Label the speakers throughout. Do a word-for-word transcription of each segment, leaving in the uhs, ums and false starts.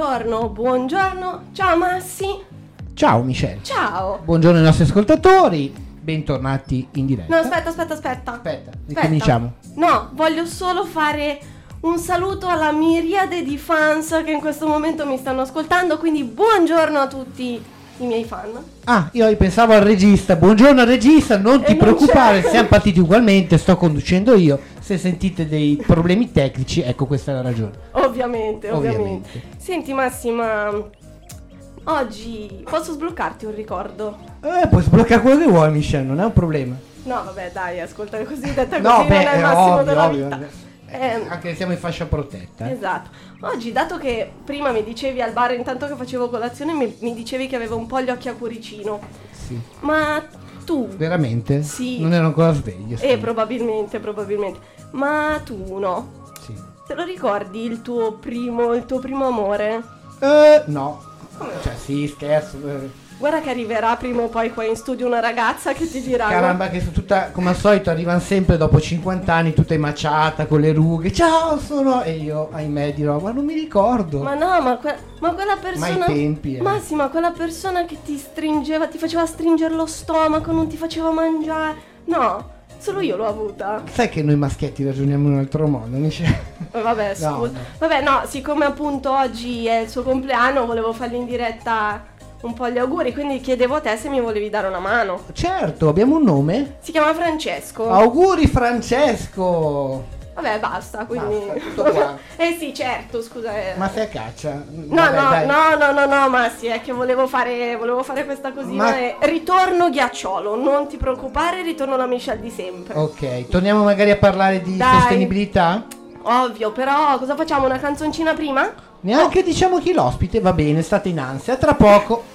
Speaker 1: buongiorno, buongiorno. Ciao Massi.
Speaker 2: Ciao Michelle.
Speaker 1: Ciao.
Speaker 2: Buongiorno ai nostri ascoltatori, bentornati in diretta.
Speaker 1: No, aspetta, aspetta, aspetta.
Speaker 2: Aspetta,
Speaker 1: Aspetta.
Speaker 2: ricominciamo.
Speaker 1: No, voglio solo fare un saluto alla miriade di fans che in questo momento mi stanno ascoltando, quindi buongiorno a tutti i miei fan.
Speaker 2: Ah, io pensavo al regista. Buongiorno al regista, non ti
Speaker 1: E non
Speaker 2: preoccupare,
Speaker 1: c'è.
Speaker 2: siamo partiti ugualmente, sto conducendo io. Se sentite dei problemi tecnici, ecco, questa è la ragione.
Speaker 1: Ovviamente, ovviamente.
Speaker 2: Ovviamente.
Speaker 1: Senti Massima, oggi posso sbloccarti un ricordo?
Speaker 2: Eh, puoi sbloccare quello che vuoi, Michelle, non è un problema.
Speaker 1: No, vabbè, dai, ascolta, così detta così
Speaker 2: No,
Speaker 1: non
Speaker 2: beh,
Speaker 1: è il
Speaker 2: è
Speaker 1: massimo
Speaker 2: ovvio,
Speaker 1: della
Speaker 2: ovvio.
Speaker 1: vita.
Speaker 2: Eh,
Speaker 1: Eh,
Speaker 2: anche se siamo in fascia protetta. eh.
Speaker 1: Esatto. Oggi, dato che prima mi dicevi al bar, intanto che facevo colazione, mi, mi dicevi che avevo un po' gli occhi a cuoricino.
Speaker 2: Sì.
Speaker 1: Ma tu...
Speaker 2: Veramente?
Speaker 1: Sì.
Speaker 2: Non ero ancora sveglio.
Speaker 1: Eh, probabilmente, probabilmente. Ma tu no?
Speaker 2: Sì.
Speaker 1: Te lo ricordi il tuo primo, il tuo primo amore?
Speaker 2: Eh, no.
Speaker 1: Come?
Speaker 2: Cioè, sì, scherzo. eh.
Speaker 1: Guarda che arriverà prima o poi qua in studio una ragazza che ti dirà...
Speaker 2: Caramba, che sono tutta, come al solito, arrivano sempre dopo cinquanta anni, tutta emaciata, con le rughe. Ciao, sono... E io, ahimè, dirò, ma non mi ricordo.
Speaker 1: Ma no, ma, que- ma quella persona...
Speaker 2: Ma ai tempi, eh.
Speaker 1: Ma sì, ma quella persona che ti stringeva, ti faceva stringere lo stomaco, non ti faceva mangiare... No, solo io l'ho avuta.
Speaker 2: Sai che noi maschietti ragioniamo in un altro modo, Michelle?
Speaker 1: Eh, Vabbè, scusa.
Speaker 2: No, no.
Speaker 1: Vabbè, no, siccome appunto oggi è il suo compleanno, volevo fargli in diretta un po' gli auguri, quindi chiedevo a te se mi volevi dare una mano.
Speaker 2: Certo, abbiamo un nome?
Speaker 1: Si chiama Francesco.
Speaker 2: Auguri Francesco!
Speaker 1: Vabbè, basta, quindi...
Speaker 2: Basta, tutto qua.
Speaker 1: Eh sì, certo, scusa. eh.
Speaker 2: Ma sei a caccia?
Speaker 1: No,
Speaker 2: Vabbè,
Speaker 1: no,
Speaker 2: dai.
Speaker 1: no, no, no, no, ma sì, è che volevo fare, volevo fare questa cosina
Speaker 2: Ma-
Speaker 1: e ritorno ghiacciolo, non ti preoccupare, ritorno la Michelle di sempre.
Speaker 2: Ok, torniamo magari a parlare di
Speaker 1: Dai.
Speaker 2: sostenibilità?
Speaker 1: Ovvio, però cosa facciamo, una canzoncina prima?
Speaker 2: Neanche diciamo chi l'ospite, va bene, state in ansia, tra poco.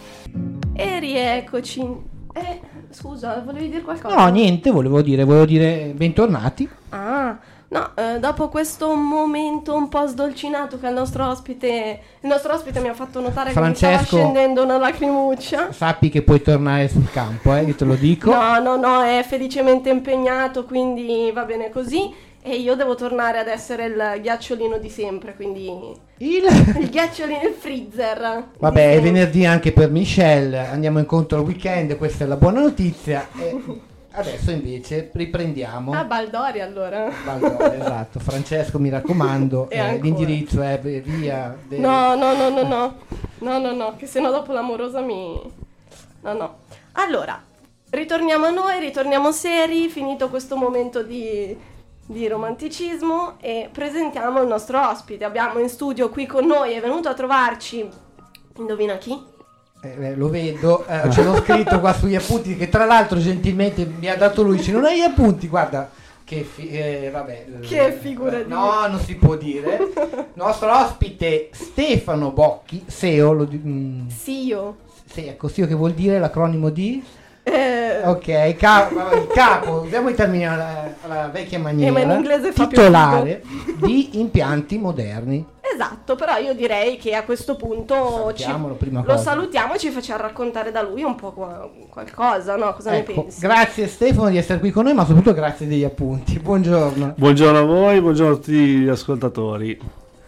Speaker 1: E rieccoci. Eh, scusa, volevi dire qualcosa?
Speaker 2: No, niente, volevo dire, volevo dire bentornati.
Speaker 1: Ah, no, eh, dopo questo momento un po' sdolcinato che il nostro ospite, il nostro ospite mi ha fatto notare che mi
Speaker 2: Francesco.
Speaker 1: stava scendendo una lacrimuccia.
Speaker 2: Sappi che puoi tornare sul campo, eh, io te lo dico.
Speaker 1: No, no, no, è felicemente impegnato, quindi va bene così. E io devo tornare ad essere il ghiacciolino di sempre, quindi
Speaker 2: Il...
Speaker 1: il ghiacciolino, il freezer.
Speaker 2: Vabbè,
Speaker 1: di
Speaker 2: è
Speaker 1: sempre.
Speaker 2: venerdì anche per Michelle, andiamo incontro al weekend, questa è la buona notizia. E adesso invece riprendiamo.
Speaker 1: Ah, Baldori allora.
Speaker 2: Valdore, esatto, Francesco, mi raccomando,
Speaker 1: E
Speaker 2: eh,
Speaker 1: ancora.
Speaker 2: l'indirizzo è via. de-
Speaker 1: No, no, no, no, no, no, no, no, che sennò dopo l'amorosa mi... No, no. Allora, ritorniamo a noi, ritorniamo seri, finito questo momento di... di romanticismo e presentiamo il nostro ospite. Abbiamo in studio qui con noi, è venuto a trovarci, indovina chi?
Speaker 2: Eh, eh, lo vedo, eh, ce l'ho scritto qua sugli appunti che tra l'altro gentilmente mi ha dato lui, se non hai gli appunti, guarda che fi- eh, vabbè.
Speaker 1: Che
Speaker 2: eh,
Speaker 1: figura di-
Speaker 2: No, non si può dire. Nostro ospite Stefano Bocchi, S E O, lo di- mm,
Speaker 1: Sì, io.
Speaker 2: sì, ecco, S E O che vuol dire l'acronimo di...
Speaker 1: Eh,
Speaker 2: Ok, ca- il capo, usiamo i termini alla, alla vecchia maniera,
Speaker 1: Eh, ma in inglese fa più
Speaker 2: titolare di impianti moderni.
Speaker 1: Esatto, però io direi che a questo punto ci,
Speaker 2: Salutiamolo, prima
Speaker 1: lo
Speaker 2: cosa.
Speaker 1: salutiamo e ci facciamo raccontare da lui un po' qua- qualcosa, no? Cosa ne
Speaker 2: Ecco,
Speaker 1: pensi?
Speaker 2: grazie Stefano di essere qui con noi, ma soprattutto grazie degli appunti. Buongiorno.
Speaker 3: Buongiorno a voi, buongiorno a tutti gli ascoltatori.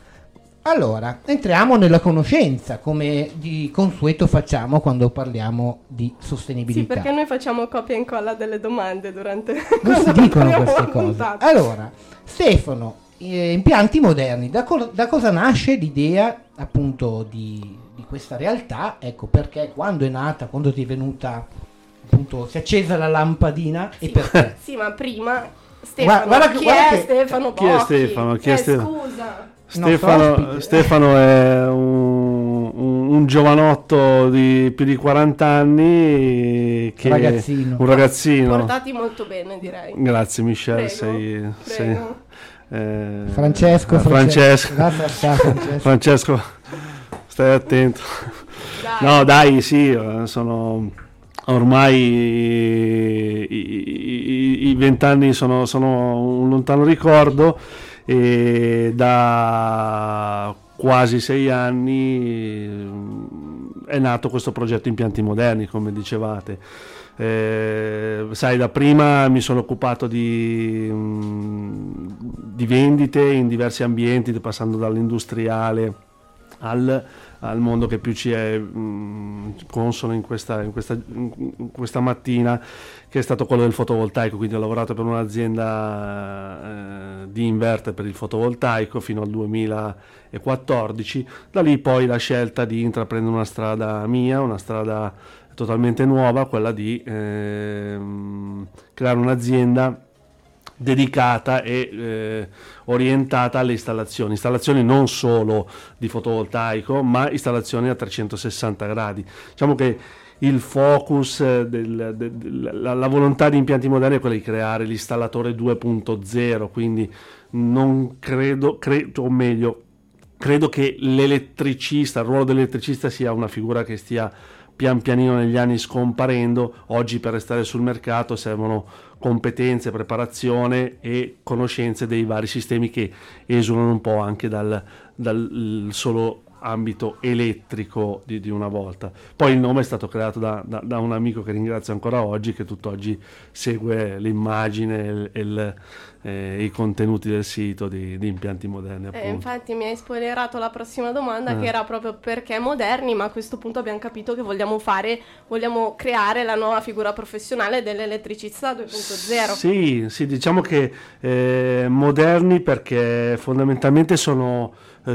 Speaker 2: Allora, entriamo nella conoscenza, come di consueto facciamo quando parliamo di
Speaker 1: Sì,
Speaker 2: sostenibilità.
Speaker 1: perché noi facciamo copia e incolla delle domande durante
Speaker 2: Non si
Speaker 1: quando
Speaker 2: dicono
Speaker 1: parliamo
Speaker 2: queste
Speaker 1: della
Speaker 2: cose.
Speaker 1: puntata.
Speaker 2: Allora, Stefano, eh, impianti moderni, da, co- da cosa nasce l'idea appunto di, di questa realtà? Ecco, perché quando è nata, quando ti è venuta, appunto, si è accesa la lampadina e
Speaker 1: Sì,
Speaker 2: perché?
Speaker 1: Sì, ma prima Stefano,
Speaker 2: Guarda- guarda che-
Speaker 1: chi
Speaker 2: guarda
Speaker 1: è
Speaker 2: che-
Speaker 1: Stefano
Speaker 3: chi è
Speaker 1: Bocchi?
Speaker 3: Stefano? Chi è
Speaker 1: Eh,
Speaker 3: Stefano?
Speaker 1: Scusa.
Speaker 3: Stefano,
Speaker 2: ospite.
Speaker 3: Stefano è un, un- un giovanotto di più di quaranta anni che
Speaker 2: Ragazzino.
Speaker 3: un ragazzino.
Speaker 1: Portati molto bene, direi.
Speaker 3: Grazie Michelle,
Speaker 1: Prego,
Speaker 3: sei, sei
Speaker 1: prego.
Speaker 3: eh,
Speaker 2: Francesco,
Speaker 3: eh, Francesco.
Speaker 2: Grazie a te, Francesco.
Speaker 3: Francesco, stai attento.
Speaker 1: Dai.
Speaker 3: No, dai, sì, eh, sono ormai i- i i vent'anni sono, sono un lontano ricordo e da quasi sei anni eh, è nato questo progetto Impianti Moderni, come dicevate. Eh, sai, da prima mi sono occupato di, mh, di vendite in diversi ambienti, passando dall'industriale al, al mondo che più ci è mh, consono in questa, in, questa, in questa mattina, che è stato quello del fotovoltaico. Quindi ho lavorato per un'azienda eh, di inverter per il fotovoltaico fino al duemilaquattordici. Da lì poi la scelta di intraprendere una strada mia, una strada totalmente nuova, quella di ehm, creare un'azienda dedicata e eh, orientata alle installazioni, installazioni non solo di fotovoltaico, ma installazioni a trecentosessanta gradi. Diciamo che il focus, del, del, del, la, la volontà di impianti moderni è quella di creare l'installatore due punto zero, quindi non credo, credo, o meglio, credo che l'elettricista, il ruolo dell'elettricista sia una figura che stia pian pianino negli anni scomparendo. Oggi per restare sul mercato servono competenze, preparazione e conoscenze dei vari sistemi che esulano un po' anche dal, dal solo ambito elettrico di, di una volta. Poi il nome è stato creato da, da, da un amico che ringrazio ancora oggi, che tutt'oggi segue l'immagine e il, eh, i contenuti del sito di, di Impianti Moderni, appunto.
Speaker 1: Eh, infatti mi hai spoilerato la prossima domanda, eh. che era proprio perché moderni, ma a questo punto abbiamo capito che vogliamo fare, vogliamo creare la nuova figura professionale dell'elettricista due punto zero.
Speaker 3: Sì, sì, diciamo che eh, moderni perché fondamentalmente sono, eh,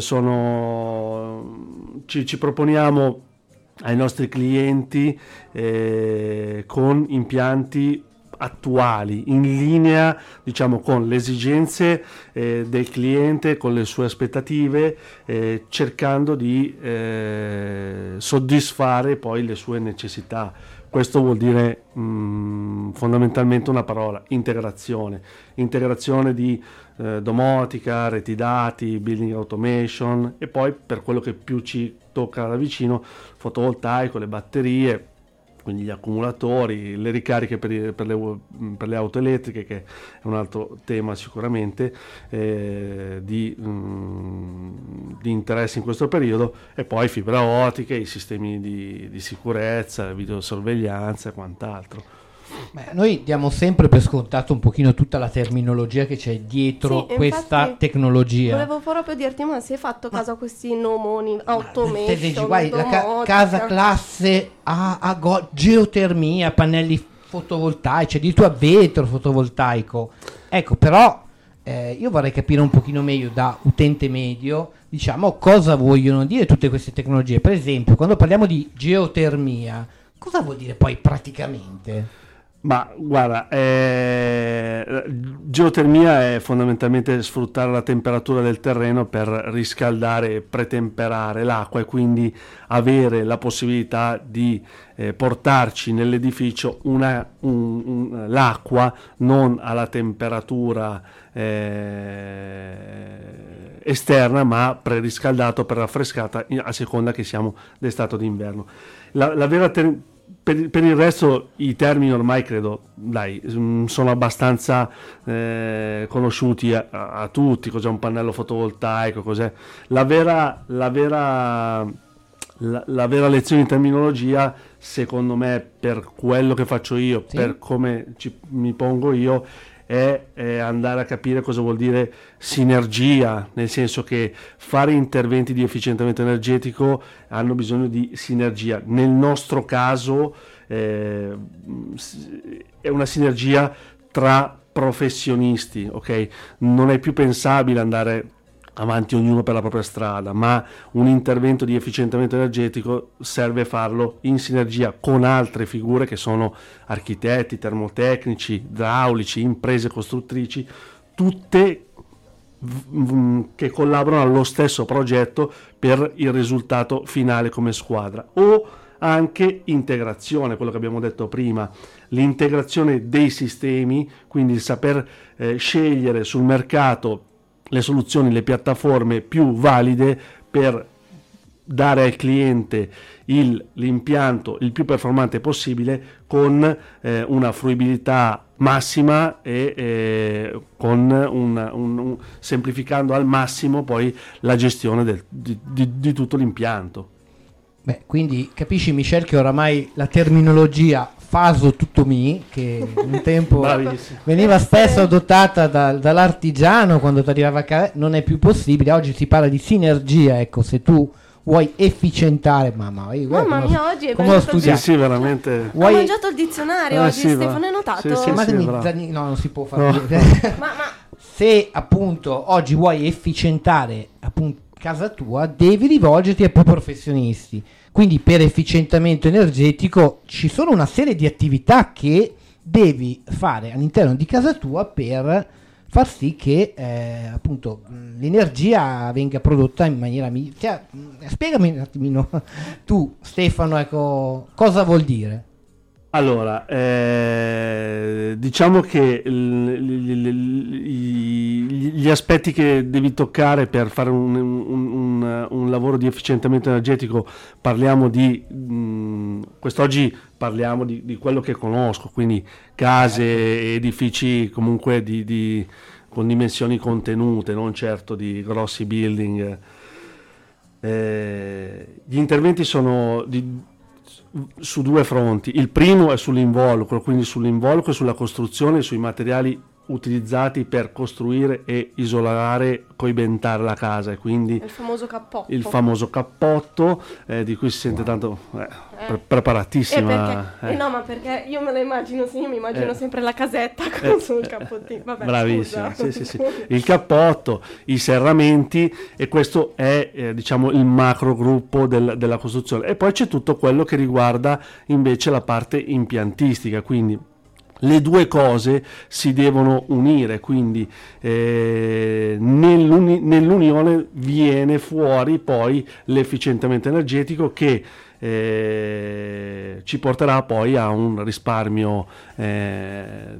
Speaker 3: sono ci, ci proponiamo ai nostri clienti eh, con impianti attuali, in linea, diciamo, con le esigenze eh, del cliente, con le sue aspettative, eh, cercando di eh, soddisfare poi le sue necessità. Questo vuol dire mh, fondamentalmente una parola: integrazione. Integrazione di eh, domotica, reti dati, building automation, e poi, per quello che più ci tocca da vicino, fotovoltaico, le batterie, quindi gli accumulatori, le ricariche per, i, per, le, per le auto elettriche, che è un altro tema sicuramente eh, di, mh, di interesse in questo periodo, e poi fibra ottica, i sistemi di, di sicurezza, videosorveglianza e quant'altro.
Speaker 2: Beh, noi diamo sempre per scontato un pochino tutta la terminologia che c'è dietro
Speaker 1: sì,
Speaker 2: questa tecnologia.
Speaker 1: Volevo proprio dirti, ma si è fatto caso a questi nomoni, automation,
Speaker 2: guai, la ca- casa classe a, a go- geotermia, pannelli fotovoltaici, addirittura vetro fotovoltaico. Ecco, però eh, io vorrei capire un pochino meglio da utente medio, diciamo, cosa vogliono dire tutte queste tecnologie. Per esempio, quando parliamo di geotermia, cosa vuol dire poi praticamente?
Speaker 3: Ma guarda, eh, geotermia è fondamentalmente sfruttare la temperatura del terreno per riscaldare e pretemperare l'acqua, e quindi avere la possibilità di eh, portarci nell'edificio una, un, un, l'acqua non alla temperatura eh, esterna, ma preriscaldato, preраffrescata, a seconda che siamo d'estate o d'inverno. La, la vera ter- Per, per il resto i termini ormai credo, dai, sono abbastanza eh, conosciuti a, a tutti. Cos'è un pannello fotovoltaico, cos'è la vera, la vera, la, la vera lezione di terminologia, secondo me, per quello che faccio io, sì, per come ci, mi pongo io, è, è andare a capire cosa vuol dire sinergia, nel senso che fare interventi di efficientamento energetico hanno bisogno di sinergia. Nel nostro caso eh, è una sinergia tra professionisti, ok? Non è più pensabile andare avanti ognuno per la propria strada, ma un intervento di efficientamento energetico serve farlo in sinergia con altre figure che sono architetti, termotecnici, idraulici, imprese costruttrici, tutte v- che collaborano allo stesso progetto per il risultato finale come squadra. O anche integrazione, quello che abbiamo detto prima, l'integrazione dei sistemi, quindi il saper eh, scegliere sul mercato le soluzioni, le piattaforme più valide per dare al cliente il, l'impianto il più performante possibile, con eh, una fruibilità massima e eh, con un, un, un, semplificando al massimo poi la gestione del, di, di, di tutto l'impianto.
Speaker 2: Beh, quindi capisci, Michel, che oramai la terminologia faso tutto mi, che un tempo
Speaker 3: Bravissimo.
Speaker 2: veniva spesso adottata da, dall'artigiano quando ti arrivava a casa, non è più possibile. Oggi si parla di sinergia. Ecco, se tu vuoi efficientare, mamma, io,
Speaker 1: Mamma
Speaker 2: come
Speaker 1: mia,
Speaker 2: ho-
Speaker 1: oggi hai
Speaker 2: come ho
Speaker 1: mangiato il-
Speaker 2: studiato.
Speaker 3: Sì, sì, veramente.
Speaker 2: Vuoi-
Speaker 1: Ho mangiato il dizionario
Speaker 3: Eh,
Speaker 1: oggi,
Speaker 3: sì,
Speaker 1: Stefano,
Speaker 3: va.
Speaker 1: hai notato?
Speaker 3: Sì, sì,
Speaker 2: Chiamatemi
Speaker 3: bravo.
Speaker 2: Zanni- no, non si può
Speaker 3: No.
Speaker 2: fare.
Speaker 1: Ma, ma
Speaker 2: Se appunto oggi vuoi efficientare appunto casa tua, devi rivolgerti a più professionisti. Quindi per efficientamento energetico ci sono una serie di attività che devi fare all'interno di casa tua per far sì che eh, appunto mh, l'energia venga prodotta in maniera migliore. Cioè, mh, spiegami un attimino tu, Stefano, ecco, cosa vuol dire?
Speaker 3: Allora, eh, diciamo che l- l- l- gli gli aspetti che devi toccare per fare un, un- un- un lavoro di efficientamento energetico, parliamo di, mh, quest'oggi parliamo di, di quello che conosco, quindi case, edifici comunque di, di- con dimensioni contenute, non certo di grossi building. Eh, gli interventi sono di su due fronti. Il primo è sull'involucro, quindi sull'involucro e sulla costruzione, sui materiali utilizzati per costruire e isolare, coibentare la casa, e quindi
Speaker 1: il famoso cappotto.
Speaker 3: il famoso cappotto, eh, di cui si sente tanto eh, pre-
Speaker 1: Eh,
Speaker 3: preparatissima.
Speaker 1: perché,
Speaker 3: eh.
Speaker 1: eh no, ma perché io me la immagino, sì, io mi immagino
Speaker 3: Eh.
Speaker 1: sempre la casetta con
Speaker 3: Eh,
Speaker 1: sul cappottino. Vabbè,
Speaker 3: Bravissima,
Speaker 1: scusa.
Speaker 3: sì, sì, sì. Il cappotto, i serramenti, e questo è eh, diciamo il macro gruppo del- della costruzione. E poi c'è tutto quello che riguarda invece la parte impiantistica, quindi le due cose si devono unire, quindi eh, nell'uni- nell'unione viene fuori poi l'efficientamento energetico che eh, ci porterà poi a un risparmio eh,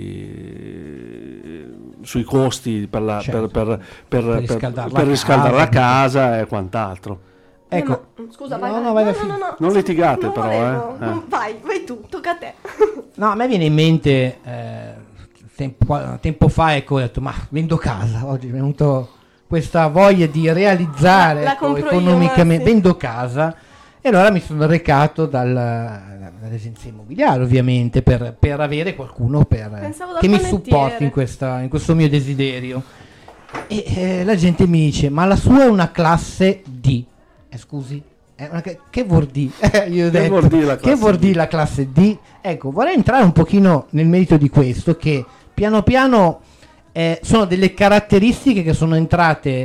Speaker 3: di, sui costi per, la,
Speaker 2: Certo.
Speaker 3: per, per, per,
Speaker 2: Per
Speaker 3: per-
Speaker 2: riscaldare la
Speaker 3: per riscaldare la
Speaker 2: casa.
Speaker 3: casa e quant'altro.
Speaker 1: Eh,
Speaker 2: Ecco,
Speaker 1: ma- scusa, vai,
Speaker 2: no,
Speaker 1: vai.
Speaker 2: no, vai,
Speaker 1: no,
Speaker 2: vai,
Speaker 1: no, no, no.
Speaker 3: Non litigate
Speaker 1: Non
Speaker 3: però,
Speaker 1: volevo.
Speaker 3: eh.
Speaker 1: Non- Vai, vai tu, tocca a te.
Speaker 2: no, a me viene in mente eh, tempo, tempo fa, ecco, ho detto, ma vendo casa, oggi è venuto questa voglia di realizzare
Speaker 1: La- la
Speaker 2: ecco,
Speaker 1: compro io,
Speaker 2: economicamente,
Speaker 1: ma sì.
Speaker 2: vendo casa, e allora mi sono recato dal, dall'agenzia immobiliare, ovviamente, per, per avere qualcuno per,
Speaker 1: Pensavo dal
Speaker 2: che mi
Speaker 1: panettiere.
Speaker 2: supporti in, questa, in questo mio desiderio. E eh, la gente mi dice, ma la sua è una classe D. Eh, scusi? È una che, che vuol dire? Eh, io ho
Speaker 3: Che
Speaker 2: detto,
Speaker 3: vuol dire la
Speaker 2: che
Speaker 3: classe
Speaker 2: vuol
Speaker 3: D?
Speaker 2: dire la classe D? Ecco, vorrei entrare un pochino nel merito di questo, che piano piano eh, sono delle caratteristiche che sono entrate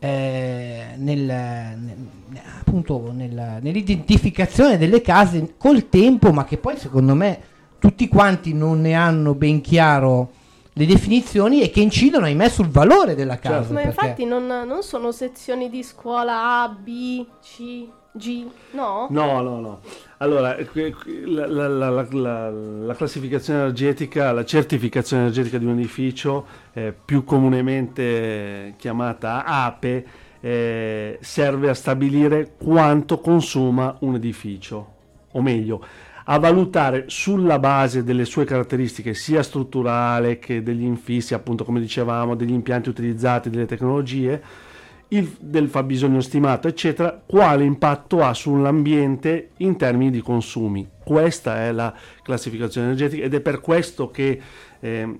Speaker 2: eh, nel, nel- appunto nel- nell'identificazione delle case col tempo, ma che poi secondo me tutti quanti non ne hanno ben chiaro le definizioni, e che incidono, ahimè, sul valore della casa.
Speaker 3: Certo.
Speaker 1: Ma
Speaker 2: perché-
Speaker 1: infatti non, non sono sezioni di scuola A, B, C, G, no?
Speaker 3: No, no, no. Allora, que- que- la, la- la- la- la- la classificazione energetica, la certificazione energetica di un edificio, eh, più comunemente chiamata A P E, eh, serve a stabilire quanto consuma un edificio, o meglio, a valutare sulla base delle sue caratteristiche sia strutturale che degli infissi, appunto come dicevamo, degli impianti utilizzati, delle tecnologie, il, del fabbisogno stimato, eccetera, quale impatto ha sull'ambiente in termini di consumi. Questa è la classificazione energetica, ed è per questo che eh,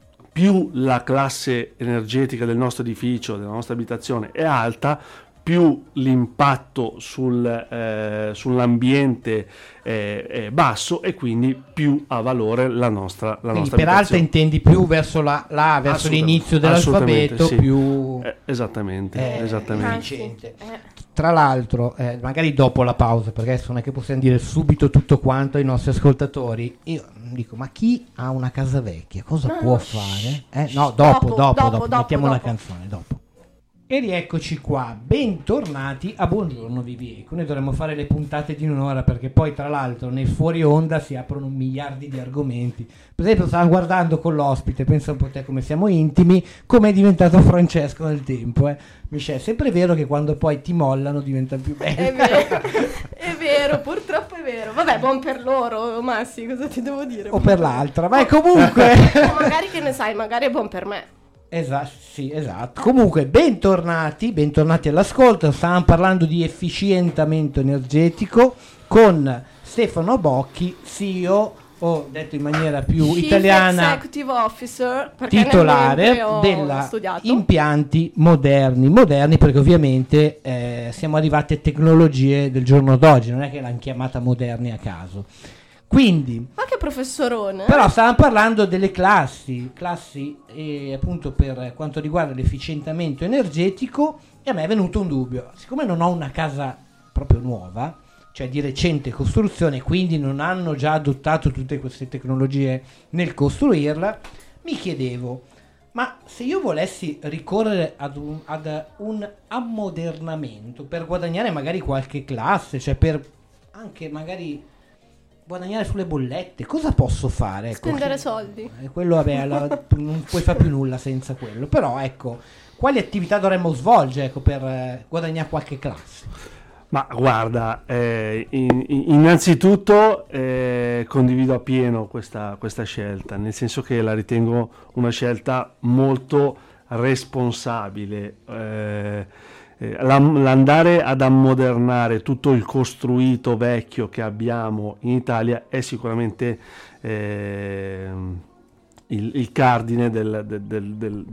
Speaker 3: più la classe energetica del nostro edificio, della nostra abitazione è alta, più l'impatto sul, eh, sull'ambiente è, è basso, e quindi più ha valore la nostra, la
Speaker 2: Quindi
Speaker 3: nostra
Speaker 2: per alta
Speaker 3: abitazione.
Speaker 2: intendi più verso la, la verso
Speaker 3: Assolutamente,
Speaker 2: l'inizio
Speaker 3: assolutamente,
Speaker 2: dell'alfabeto,
Speaker 3: sì.
Speaker 2: più
Speaker 3: Eh, esattamente,
Speaker 2: Eh,
Speaker 3: esattamente.
Speaker 1: Anzi,
Speaker 2: efficiente.
Speaker 1: eh.
Speaker 2: Tra l'altro, eh, magari dopo la pausa, perché adesso non è che possiamo dire subito tutto quanto ai nostri ascoltatori. Io dico, ma chi ha una casa vecchia cosa
Speaker 1: No,
Speaker 2: può
Speaker 1: no,
Speaker 2: fare?
Speaker 1: shh,
Speaker 2: Eh,
Speaker 1: shh,
Speaker 2: no, dopo,
Speaker 1: dopo,
Speaker 2: dopo, dopo,
Speaker 1: dopo, dopo,
Speaker 2: mettiamo una
Speaker 1: dopo.
Speaker 2: canzone dopo. E rieccoci qua, bentornati a Buongiorno Vivieco. Noi dovremmo fare le puntate di un'ora, perché poi tra l'altro nel fuori onda si aprono miliardi di argomenti. Per esempio stavamo guardando con l'ospite, pensa un po' te come siamo intimi, come è diventato Francesco nel tempo. Eh. Michele, è sempre vero che quando poi ti mollano diventa più bello.
Speaker 1: È vero, è vero, purtroppo è vero. Vabbè, buon per loro, Massi, cosa ti devo dire?
Speaker 2: O per l'altra, ma comunque...
Speaker 1: O magari che ne sai, magari è buon per me.
Speaker 2: Esatto, sì, esatto. Comunque, bentornati, bentornati all'ascolto. Stavamo parlando di efficientamento energetico con Stefano Bocchi, C E O o detto in maniera più
Speaker 1: Chief
Speaker 2: italiana,
Speaker 1: Executive Officer, perché
Speaker 2: titolare
Speaker 1: nel mentre ho
Speaker 2: della
Speaker 1: studiato.
Speaker 2: impianti moderni, moderni perché ovviamente eh, siamo arrivati a tecnologie del giorno d'oggi, non è che l'hanno chiamata moderni a caso. Quindi,
Speaker 1: Ma che professorone.
Speaker 2: però stavamo parlando delle classi, classi eh, appunto per quanto riguarda l'efficientamento energetico, e a me è venuto un dubbio. Siccome non ho una casa proprio nuova, cioè di recente costruzione, quindi non hanno già adottato tutte queste tecnologie nel costruirla, mi chiedevo, ma se io volessi ricorrere ad un, ad un ammodernamento per guadagnare magari qualche classe, cioè per anche magari guadagnare sulle bollette, cosa posso fare? Ecco,
Speaker 1: Spendere
Speaker 2: che-
Speaker 1: soldi.
Speaker 2: eh, quello vabbè, la- non puoi fare più nulla senza quello, però ecco, quali attività dovremmo svolgere, ecco, per eh, guadagnare qualche classe?
Speaker 3: Ma guarda, eh, in- in- innanzitutto eh, condivido appieno questa, questa scelta, nel senso che la ritengo una scelta molto responsabile. Eh, eh, l'am- l'andare ad ammodernare tutto il costruito vecchio che abbiamo in Italia è sicuramente eh, il, il cardine del- del- del- del-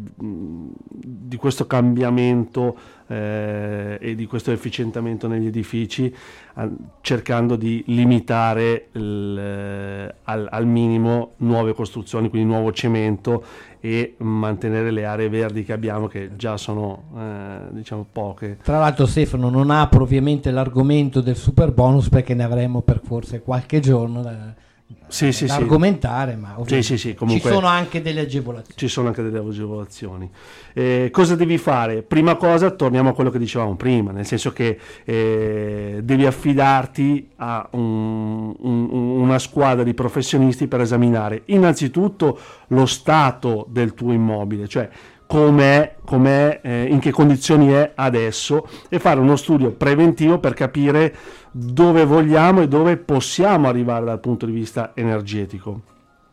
Speaker 3: di questo cambiamento eh, e di questo efficientamento negli edifici, a- cercando di limitare il, eh, al, al minimo nuove costruzioni, quindi nuovo cemento, e mantenere le aree verdi che abbiamo, che già sono eh, diciamo poche.
Speaker 2: Tra l'altro Stefano non apro ovviamente l'argomento del super bonus perché ne avremo per forse qualche giorno da,
Speaker 3: Sì, sì,
Speaker 2: da
Speaker 3: sì.
Speaker 2: argomentare, ma ovviamente
Speaker 3: Sì, sì, sì, comunque-
Speaker 2: ci sono anche delle agevolazioni.
Speaker 3: Ci sono anche delle agevolazioni. Eh, cosa devi fare? Prima cosa, torniamo a quello che dicevamo prima, nel senso che eh, devi affidarti a un- un- una squadra di professionisti per esaminare innanzitutto lo stato del tuo immobile, cioè com'è, com'è eh, in che condizioni è adesso, e fare uno studio preventivo per capire dove vogliamo e dove possiamo arrivare dal punto di vista energetico.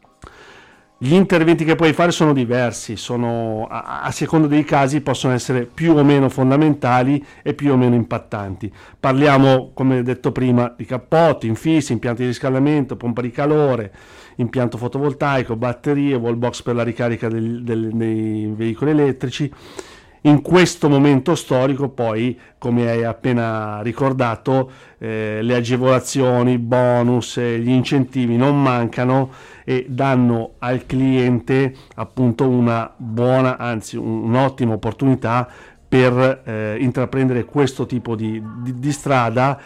Speaker 3: Gli interventi che puoi fare sono diversi, sono, a, a seconda dei casi possono essere più o meno fondamentali e più o meno impattanti. Parliamo, come detto prima, di cappotti, infissi, impianti di riscaldamento, pompa di calore, impianto fotovoltaico, batterie, wall box per la ricarica del- del- dei veicoli elettrici. In questo momento storico poi, come hai appena ricordato, eh, le agevolazioni, i bonus, eh, gli incentivi non mancano e danno al cliente appunto una buona, anzi un- un'ottima opportunità per eh, intraprendere questo tipo di, di- di strada,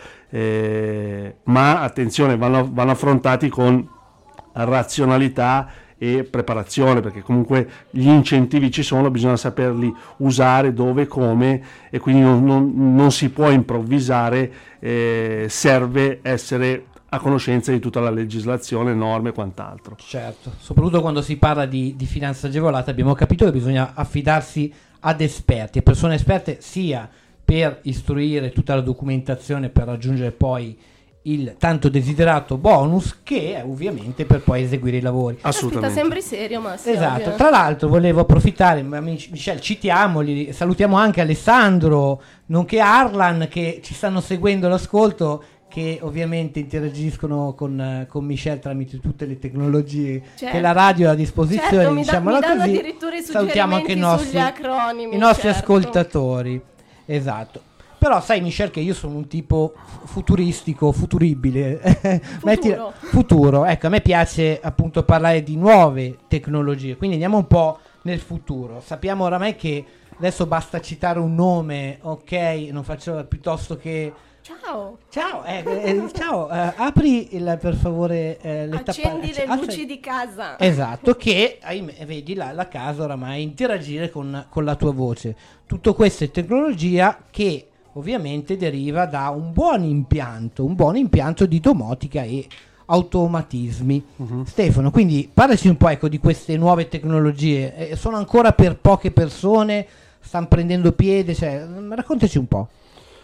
Speaker 3: eh, ma attenzione, vanno, vanno affrontati con razionalità e preparazione, perché comunque gli incentivi ci sono, bisogna saperli usare dove, come, e quindi non, non- non si può improvvisare, eh, serve essere a conoscenza di tutta la legislazione, norme e quant'altro.
Speaker 2: Certo, soprattutto quando si parla di, di finanza agevolata abbiamo capito che bisogna affidarsi ad esperti, a persone esperte sia per istruire tutta la documentazione per raggiungere poi il tanto desiderato bonus, che è ovviamente per poi eseguire i lavori.
Speaker 1: Aspetta,
Speaker 3: Assolutamente.
Speaker 1: sembri serio, ma sì,
Speaker 2: Esatto,
Speaker 1: ovvio.
Speaker 2: tra l'altro volevo approfittare, ma Mich- Michel, citiamoli, salutiamo anche Alessandro, nonché Arlan, che ci stanno seguendo l'ascolto, che ovviamente interagiscono con, eh, con Michel tramite tutte le tecnologie
Speaker 1: Certo.
Speaker 2: che la radio ha a disposizione,
Speaker 1: Certo, mi, da-
Speaker 2: diciamola
Speaker 1: mi danno
Speaker 2: così.
Speaker 1: addirittura i
Speaker 2: Salutiamo anche i
Speaker 1: suggerimenti
Speaker 2: nostri,
Speaker 1: sugli acronimi.
Speaker 2: i nostri
Speaker 1: certo.
Speaker 2: ascoltatori. Esatto. Però sai Michel che io sono un tipo fu- futuristico, futuribile. Metti- futuro. Ecco, a me piace appunto parlare di nuove tecnologie, quindi andiamo un po' nel futuro. Sappiamo oramai che adesso basta citare un nome, ok, non faccio piuttosto che...
Speaker 1: Ciao.
Speaker 2: Ciao, eh, eh, ciao, eh, apri il, per favore eh, le
Speaker 1: Accendi
Speaker 2: tappa-
Speaker 1: le
Speaker 2: acc-
Speaker 1: luci di casa.
Speaker 2: Esatto, che ahimè, vedi la, la casa oramai interagire con, con la tua voce. Tutto questo è tecnologia che ovviamente deriva da un buon impianto, un buon impianto di domotica e automatismi.
Speaker 3: Mhm.
Speaker 2: Stefano, quindi parlaci un po' ecco, di queste nuove tecnologie. Eh, sono ancora per poche persone, stanno prendendo piede, cioè, mm, raccontaci un po'.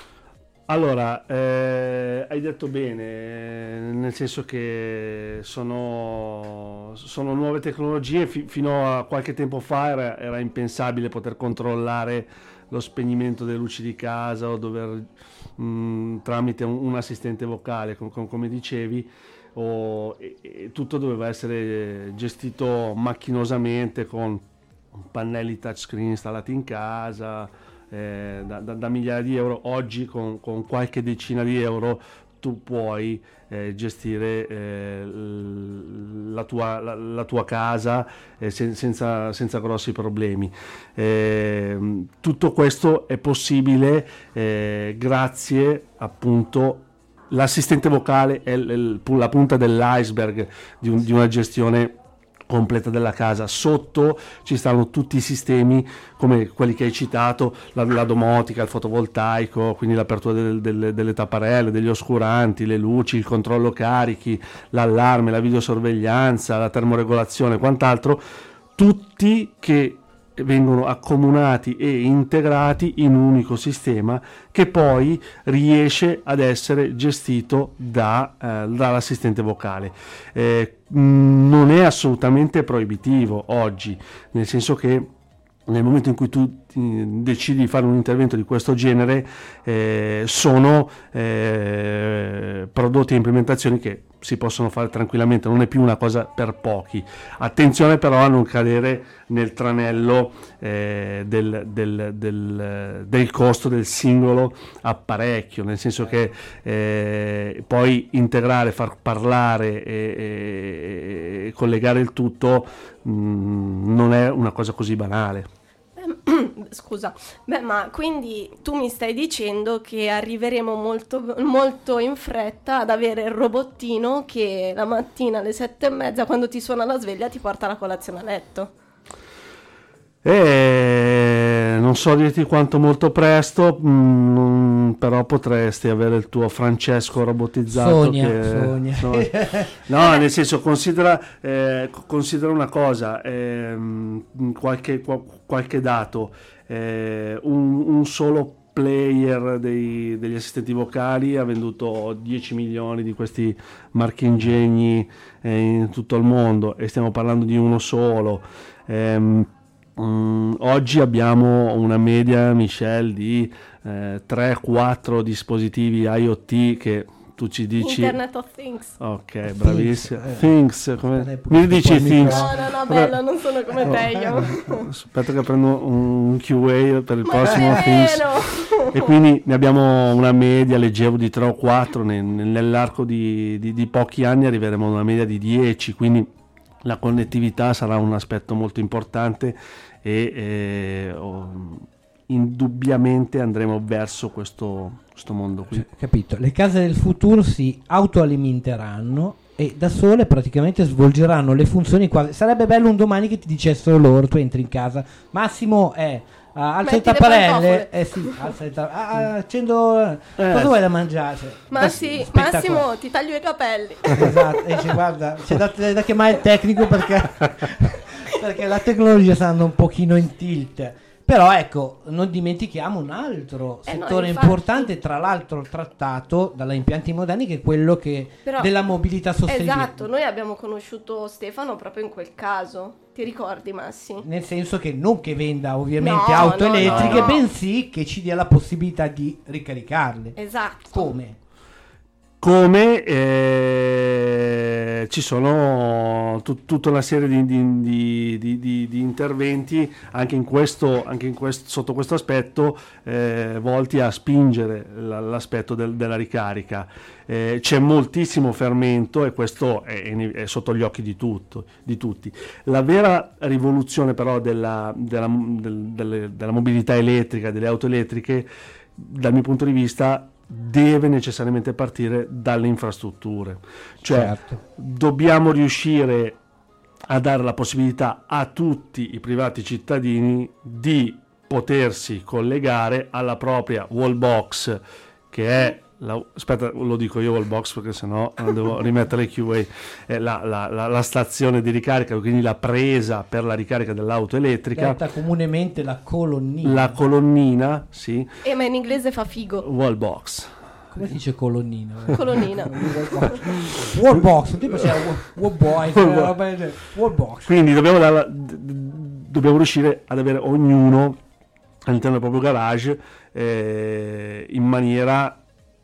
Speaker 3: Allora, eh, hai detto bene, nel senso che sono, sono nuove tecnologie. Fi- fino a qualche tempo fa era, era impensabile poter controllare lo spegnimento delle luci di casa o dover mh, tramite un, un assistente vocale, com- com- come dicevi. o, e, e tutto doveva essere gestito macchinosamente con pannelli touchscreen installati in casa, eh, da, da, da migliaia di euro. Oggi con, con qualche decina di euro tu puoi eh, gestire eh, la, tua, la, la tua casa eh, sen, senza, senza grossi problemi. Eh, tutto questo è possibile eh, grazie appunto, l'assistente vocale è l, l, la punta dell'iceberg di, un, di una gestione completa della casa. Sotto ci stanno tutti i sistemi come quelli che hai citato, la, la domotica, il fotovoltaico, quindi l'apertura del, del, delle tapparelle, degli oscuranti, le luci, il controllo carichi, l'allarme, la videosorveglianza, la termoregolazione e quant'altro, tutti che vengono accomunati e integrati in un unico sistema che poi riesce ad essere gestito da, eh, dall'assistente vocale. Eh, non è assolutamente proibitivo oggi, nel senso che nel momento in cui tu decidi di fare un intervento di questo genere eh, sono eh, prodotti e implementazioni che si possono fare tranquillamente, non è più una cosa per pochi. Attenzione però a non cadere nel tranello eh, del, del, del, del costo del singolo apparecchio, nel senso che eh, poi integrare, far parlare e, e, e collegare il tutto mh, non è una cosa così banale.
Speaker 1: Scusa, beh, ma quindi tu mi stai dicendo che arriveremo molto, molto in fretta ad avere il robottino che la mattina alle sette e mezza, quando ti suona la sveglia, ti porta la colazione a letto?
Speaker 3: Eh, non so dirti quanto molto presto, mh, però potresti avere il tuo Francesco robotizzato.
Speaker 2: Sogna,
Speaker 3: che,
Speaker 2: sogna.
Speaker 3: No, no, nel senso, considera, eh, considera una cosa, eh, qualche, qualche dato, eh, un, un solo player dei, degli assistenti vocali ha venduto dieci milioni di questi marchingegni eh, in tutto il mondo, e stiamo parlando di uno solo. Eh, Um, oggi abbiamo una media, Michelle, di eh, tre quattro dispositivi IoT che tu ci dici
Speaker 1: Internet of Things.
Speaker 3: Ok, bravissimo.
Speaker 2: Things,
Speaker 3: Things, come mi dici Things?
Speaker 1: No, no, no, bello, non sono come te io.
Speaker 3: Aspetta che prendo un Q A per il
Speaker 1: Ma
Speaker 3: prossimo
Speaker 1: è
Speaker 3: Things.
Speaker 1: vero!
Speaker 3: E quindi ne abbiamo una media, leggevo, di tre o quattro, nell'arco di, di, di pochi anni arriveremo a una media di dieci, quindi la connettività sarà un aspetto molto importante e eh, oh, indubbiamente andremo verso questo, questo mondo qui.
Speaker 2: Cioè, capito? Le case del futuro si autoalimenteranno e da sole praticamente svolgeranno le funzioni quasi. Sarebbe bello un domani che ti dicessero loro, tu entri in casa, Massimo è uh, alza le tapparelle, eh sì, alza le tapparelle, ah, accendo, eh. Cosa vuoi da mangiare?
Speaker 1: Ma sì, Massimo, ti taglio i capelli.
Speaker 2: Esatto, e dice, guarda, c'è da, da chiamare il tecnico perché perché la tecnologia sta andando un pochino in tilt. Però ecco, non dimentichiamo un altro
Speaker 1: eh
Speaker 2: settore
Speaker 1: no, infatti,
Speaker 2: importante, tra l'altro trattato dalla impianti moderni, che è quello che
Speaker 1: però,
Speaker 2: della mobilità sostenibile.
Speaker 1: Esatto, noi abbiamo conosciuto Stefano proprio in quel caso. Ti ricordi, Massi?
Speaker 2: Nel senso che non che venda ovviamente
Speaker 1: no,
Speaker 2: auto
Speaker 1: no,
Speaker 2: elettriche,
Speaker 1: no, no.
Speaker 2: bensì che ci dia la possibilità di ricaricarle.
Speaker 1: Esatto.
Speaker 2: Come?
Speaker 3: Come eh, ci sono tut, tutta una serie di, di, di, di, di interventi anche in questo, anche in questo, sotto questo aspetto, eh, volti a spingere l'aspetto del, della ricarica. Eh, c'è moltissimo fermento e questo è, è sotto gli occhi di, tutto, di tutti. La vera rivoluzione però della, della, del, delle, della mobilità elettrica, delle auto elettriche, dal mio punto di vista, deve necessariamente partire dalle infrastrutture, cioè
Speaker 2: certo.
Speaker 3: Dobbiamo riuscire a dare la possibilità a tutti i privati cittadini di potersi collegare alla propria wallbox, che è la, aspetta, lo dico io wallbox perché sennò devo rimettere Q A, è la, la, la, la stazione di ricarica, quindi la presa per la ricarica dell'auto elettrica,
Speaker 2: detta comunemente la colonnina.
Speaker 3: La colonnina, sì.
Speaker 1: Eh, ma in inglese fa figo.
Speaker 3: Wallbox.
Speaker 2: Come si dice colonnina?
Speaker 1: Colonnina.
Speaker 2: Wallbox, tipo c'è wallboy, wallbox.
Speaker 3: Quindi dobbiamo, darla, dobbiamo riuscire ad avere ognuno all'interno del proprio garage eh, in maniera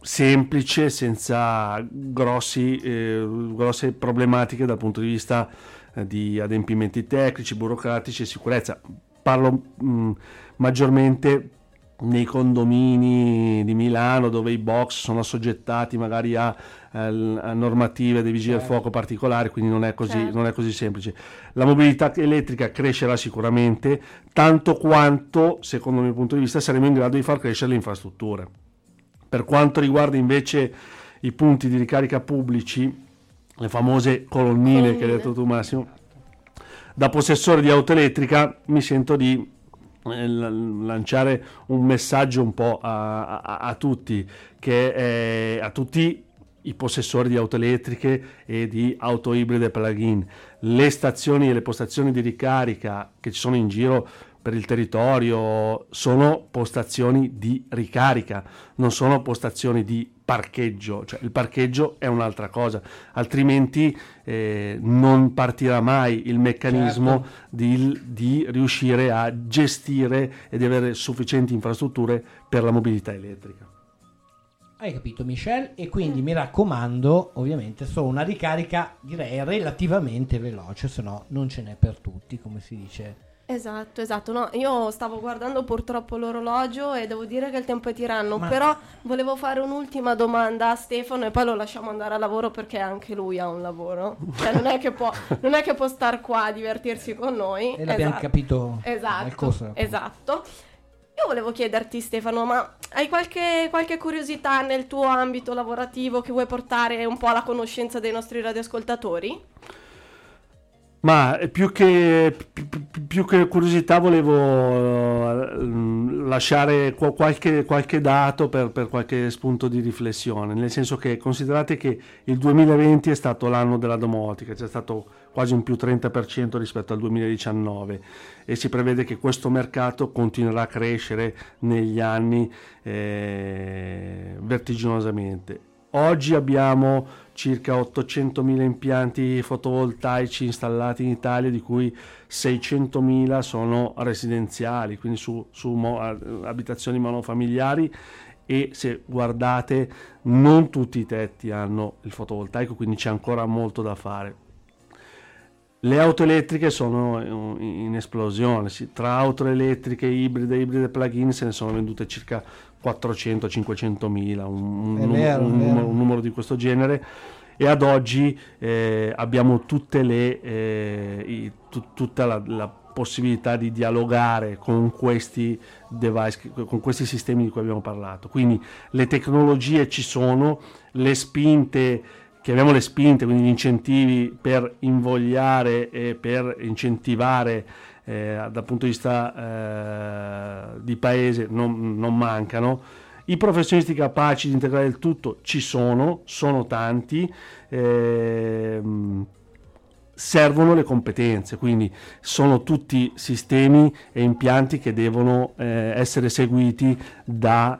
Speaker 3: semplice, senza grossi, eh, grosse problematiche dal punto di vista eh, di adempimenti tecnici, burocratici e sicurezza. Parlo mh, maggiormente nei condomini di Milano, dove i box sono assoggettati magari a, a, a normative dei vigili del fuoco particolari, quindi non è così, certo. non è così semplice. La mobilità elettrica crescerà sicuramente, tanto quanto, secondo il mio punto di vista, saremo in grado di far crescere le infrastrutture. Per quanto riguarda invece i punti di ricarica pubblici, le famose colonnine, colonnine. che hai detto tu, Massimo, da possessore di auto elettrica mi sento di eh, lanciare un messaggio un po' a, a, a tutti, che è, a tutti i possessori di auto elettriche e di auto ibride plug-in. Le stazioni e le postazioni di ricarica che ci sono in giro per il territorio sono postazioni di ricarica, non sono postazioni di parcheggio, cioè il parcheggio è un'altra cosa, altrimenti eh, non partirà mai il meccanismo certo. di, di riuscire a gestire e di avere sufficienti infrastrutture per la mobilità elettrica.
Speaker 2: Hai capito, Michelle? E quindi mi raccomando, ovviamente, solo una ricarica direi relativamente veloce, se no non ce n'è per tutti, come si dice.
Speaker 1: Esatto, esatto. No, io stavo guardando purtroppo l'orologio e devo dire che il tempo è tiranno,
Speaker 2: Ma...
Speaker 1: però volevo fare un'ultima domanda a Stefano e poi lo lasciamo andare a lavoro, perché anche lui ha un lavoro. Cioè non è che può, non è che può star qua a divertirsi con noi.
Speaker 2: E l'abbiamo
Speaker 1: esatto.
Speaker 2: capito
Speaker 1: esatto,
Speaker 2: nel corso.
Speaker 1: Esatto. Io volevo chiederti, Stefano, ma hai qualche, qualche curiosità nel tuo ambito lavorativo che vuoi portare un po' alla conoscenza dei nostri radioascoltatori?
Speaker 3: Ma più che, più che curiosità volevo lasciare qualche, qualche dato per, per qualche spunto di riflessione, nel senso che considerate che il duemilaventi è stato l'anno della domotica, c'è stato quasi un più trenta per cento rispetto al duemiladiciannove e si prevede che questo mercato continuerà a crescere negli anni eh, vertiginosamente. Oggi abbiamo circa ottocentomila impianti fotovoltaici installati in Italia, di cui seicentomila sono residenziali, quindi su, su mo, abitazioni monofamiliari, e se guardate non tutti i tetti hanno il fotovoltaico, quindi c'è ancora molto da fare. Le auto elettriche sono in esplosione, tra auto elettriche, ibride, ibride plug-in se ne sono vendute circa quattrocento cinquecentomila, un, un,
Speaker 2: vero,
Speaker 3: un, numero, un numero di questo genere, e ad oggi eh, abbiamo tutte le, eh, i, t- tutta la, la possibilità di dialogare con questi device, con questi sistemi di cui abbiamo parlato. Quindi le tecnologie ci sono, le spinte, chiamiamo le spinte, quindi gli incentivi per invogliare e per incentivare eh, dal punto di vista eh, di paese non, non mancano. I professionisti capaci di integrare il tutto ci sono, sono tanti, eh, servono le competenze, quindi sono tutti sistemi e impianti che devono eh, essere seguiti da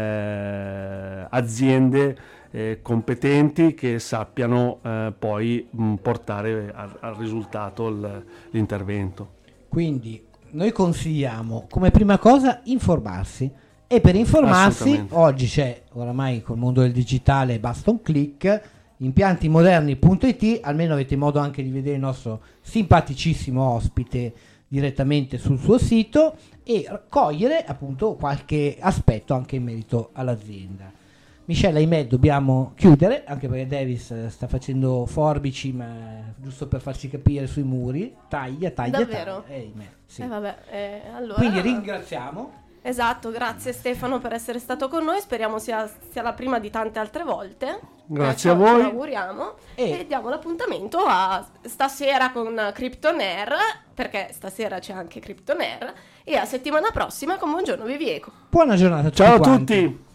Speaker 3: eh, aziende Eh, competenti che sappiano eh, poi mh, portare al, al risultato il, l'intervento.
Speaker 2: Quindi noi consigliamo come prima cosa informarsi, e per informarsi oggi c'è, oramai col mondo del digitale basta un click, impiantimoderni punto it, almeno avete modo anche di vedere il nostro simpaticissimo ospite direttamente sul suo sito e cogliere appunto qualche aspetto anche in merito all'azienda. Michelle, ahimè dobbiamo chiudere, anche perché Davis sta facendo forbici, ma giusto per farci capire sui muri, taglia, taglia,
Speaker 1: davvero?
Speaker 2: taglia. Eh, ahimè, sì.
Speaker 1: Eh, vabbè, eh, allora...
Speaker 2: Quindi ringraziamo.
Speaker 1: Esatto, grazie Stefano per essere stato con noi, speriamo sia, sia la prima di tante altre volte.
Speaker 3: Grazie
Speaker 1: eh,
Speaker 3: a voi.
Speaker 1: Ci auguriamo e... e diamo l'appuntamento a stasera con Kryptonair, perché stasera c'è anche Kryptonair, e a settimana prossima con Buongiorno Vivieco.
Speaker 2: Buona giornata a tutti.
Speaker 3: Ciao a
Speaker 2: quanti.
Speaker 3: tutti.